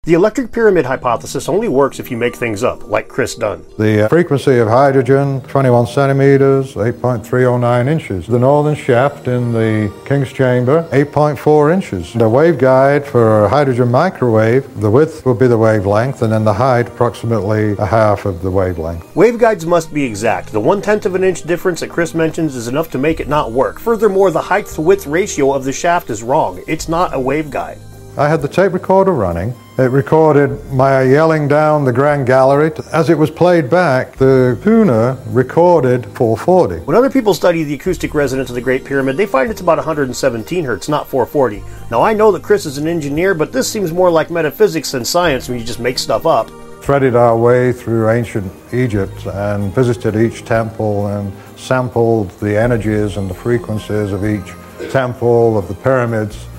The electric pyramid hypothesis only works if you make things up, like Chris Dunn. The frequency of hydrogen, 21 centimeters, 8.309 inches. The northern shaft in the King's chamber, 8.4 inches. The waveguide for a hydrogen microwave, the width will be the wavelength, and then the height approximately a half of the wavelength. Waveguides must be exact. The 1/10 of an inch difference that Chris mentions is enough to make it not work. Furthermore, the height-to-width ratio of the shaft is wrong. It's not a waveguide. I had the tape recorder running. It recorded my yelling down the Grand Gallery. As it was played back, the tuner recorded 440. When other people study the acoustic resonance of the Great Pyramid, they find it's about 117 hertz, not 440. Now, I know that Chris is an engineer, but this seems more like metaphysics than science when you just make stuff up. Threaded our way through ancient Egypt and visited each temple and sampled the energies and the frequencies of each temple, of the pyramids.